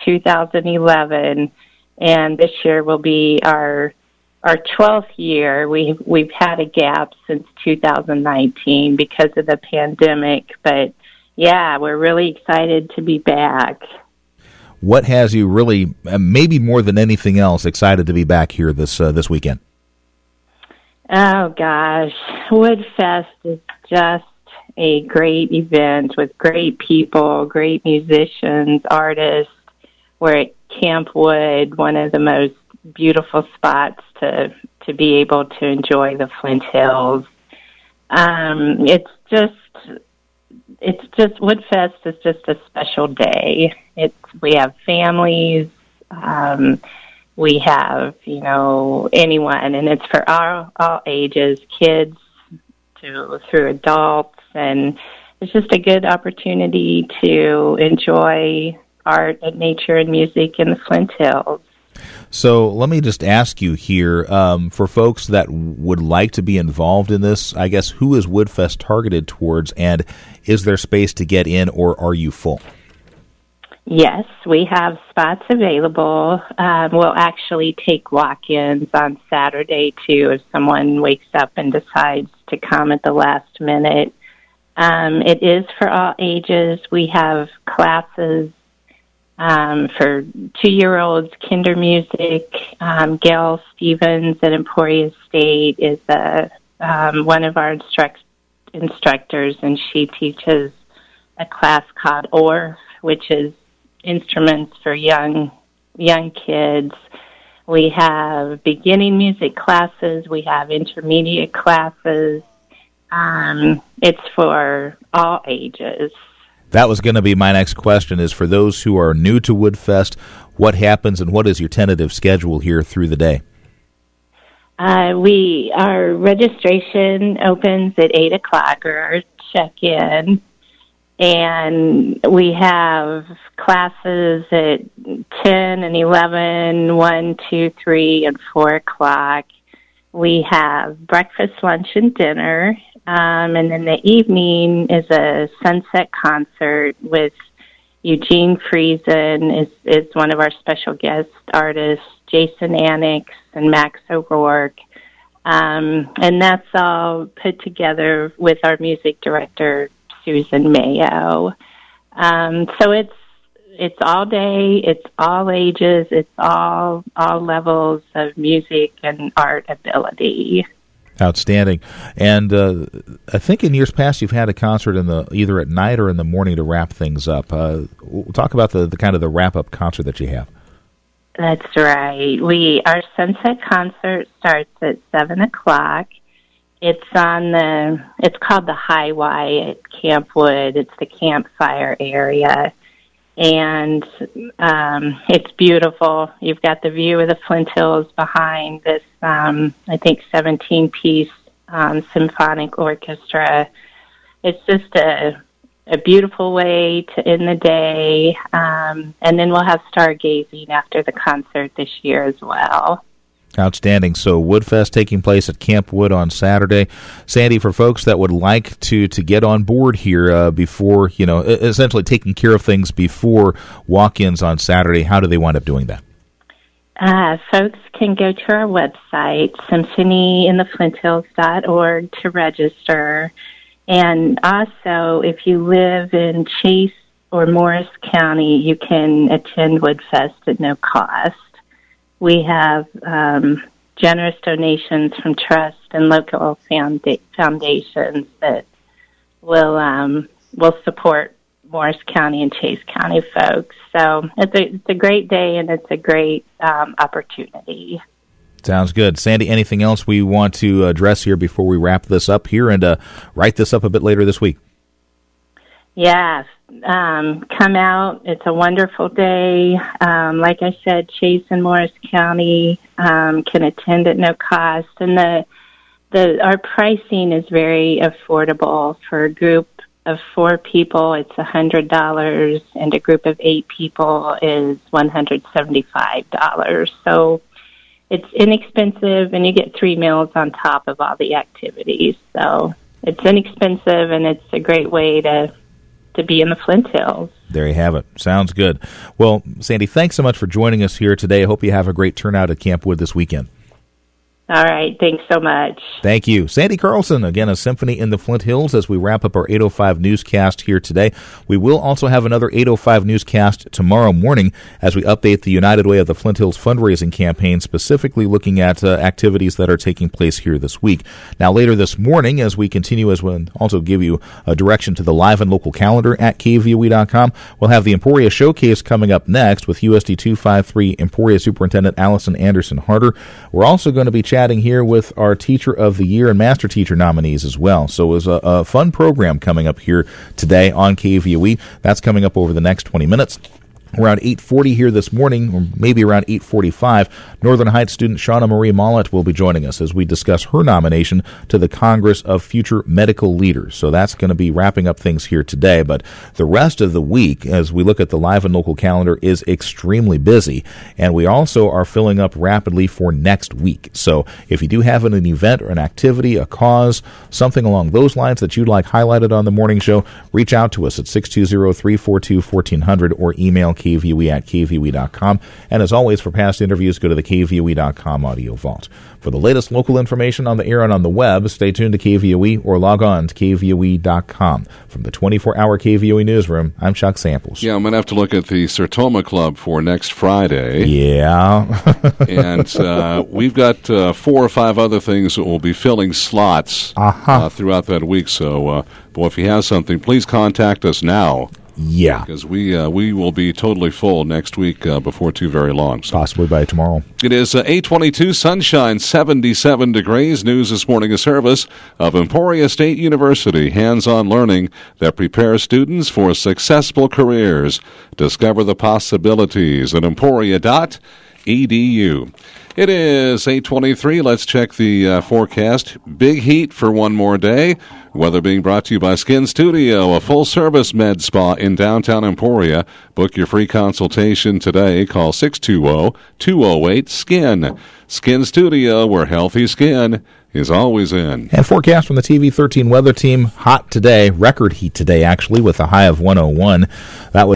2011, and this year will be our 12th year. We've had a gap since 2019 because of the pandemic, but yeah, we're really excited to be back. What has you really, maybe more than anything else, excited to be back here this weekend? Oh gosh, Woodfest is just a great event with great people, great musicians, artists. We're at Camp Wood, one of the most beautiful spots to be able to enjoy the Flint Hills. It's just Woodfest is just a special day. We have families, we have anyone, and it's for all ages, kids through adults, and it's just a good opportunity to enjoy art and nature and music in the Flint Hills. So let me just ask you here, for folks that would like to be involved in this, I guess, who is Woodfest targeted towards, and is there space to get in, or are you full? Yes, we have spots available. We'll actually take walk-ins on Saturday, too, if someone wakes up and decides to come at the last minute. It is for all ages. We have classes for 2-year-olds, kinder music. Gail Stevens at Emporia State is one of our instructors, and she teaches a class called ORF, which is instruments for young kids. We have beginning music classes. We have intermediate classes. It's for all ages. That was going to be my next question, is for those who are new to Woodfest, what happens and what is your tentative schedule here through the day? Our registration opens at 8 o'clock, or our check-in, and we have classes at 10 and 11, 1, 2, 3, and 4 o'clock. We have breakfast, lunch, and dinner. And then the evening is a sunset concert with Eugene Friesen is one of our special guest artists, Jason Annex and Max O'Rourke. And that's all put together with our music director, Susan Mayo. So it's all day, it's all ages, it's all levels of music and art ability. Outstanding. And I think in years past you've had a concert either at night or in the morning to wrap things up. We'll talk about the kind of the wrap-up concert that you have. That's right. Our sunset concert starts at 7 o'clock. It's called the High Y at Camp Wood. It's the campfire area. And it's beautiful. You've got the view of the Flint Hills behind this, I think, 17-piece symphonic orchestra. It's just a beautiful way to end the day. And then we'll have stargazing after the concert this year as well. Outstanding. So Woodfest taking place at Camp Wood on Saturday. Sandy, for folks that would like to get on board here before, essentially taking care of things before walk-ins on Saturday, how do they wind up doing that? Folks can go to our website, symphonyintheflinthills.org, to register. And also, if you live in Chase or Morris County, you can attend Woodfest at no cost. We have generous donations from trust and local foundations that will support Morris County and Chase County folks. So it's a great day, and it's a great opportunity. Sounds good. Sandy, anything else we want to address here before we wrap this up here and write this up a bit later this week? Yes. Come out. It's a wonderful day. Like I said, Chase and Morris County can attend at no cost, and our pricing is very affordable. For a group of 4 people, it's $100, and a group of 8 people is $175. So it's inexpensive, and you get 3 meals on top of all the activities. So it's inexpensive, and it's a great way to be in the Flint Hills. There you have it. Sounds good. Well, Sandy, thanks so much for joining us here today. I hope you have a great turnout at Camp Wood this weekend. All right. Thanks so much. Thank you. Sandy Carlson, again, a Symphony in the Flint Hills, as we wrap up our 8:05 newscast here today. We will also have another 8:05 newscast tomorrow morning as we update the United Way of the Flint Hills fundraising campaign, specifically looking at activities that are taking place here this week. Now, later this morning, as we continue, as we'll also give you a direction to the live and local calendar at KVOE.com, we'll have the Emporia Showcase coming up next with USD 253 Emporia Superintendent Allison Anderson Harder. We're also going to be chatting here with our Teacher of the Year and Master Teacher nominees as well. So it was a fun program coming up here today on KVOE. That's coming up over the next 20 minutes. Around 8:40 here this morning, or maybe around 8:45, Northern Heights student Shauna Marie Mollett will be joining us as we discuss her nomination to the Congress of Future Medical Leaders. So that's going to be wrapping up things here today. But the rest of the week, as we look at the live and local calendar, is extremely busy. And we also are filling up rapidly for next week. So if you do have an event or an activity, a cause, something along those lines that you'd like highlighted on the morning show, reach out to us at 620-342-1400 or email KVOE at KVOE.com. And as always, for past interviews, go to the KVOE.com audio vault. For the latest local information on the air and on the web, stay tuned to KVOE or log on to KVOE.com. From the 24-hour KVOE newsroom, I'm Chuck Samples. Yeah, I'm going to have to look at the Sertoma Club for next Friday. Yeah. And we've got 4 or 5 other things that will be filling slots throughout that week. So, boy, if you have something, please contact us now. Yeah. Because we will be totally full next week before too very long. So. Possibly by tomorrow. It is 8:22, sunshine, 77 degrees. News this morning, a service of Emporia State University, hands-on learning that prepares students for successful careers. Discover the possibilities at emporia.edu. It is 8:23. Let's check the forecast. Big heat for one more day. Weather being brought to you by Skin Studio, a full-service med spa in downtown Emporia. Book your free consultation today. Call 620-208-SKIN. Skin Studio, where healthy skin is always in. And forecast from the TV13 weather team. Hot today, record heat today, actually, with a high of 101. That was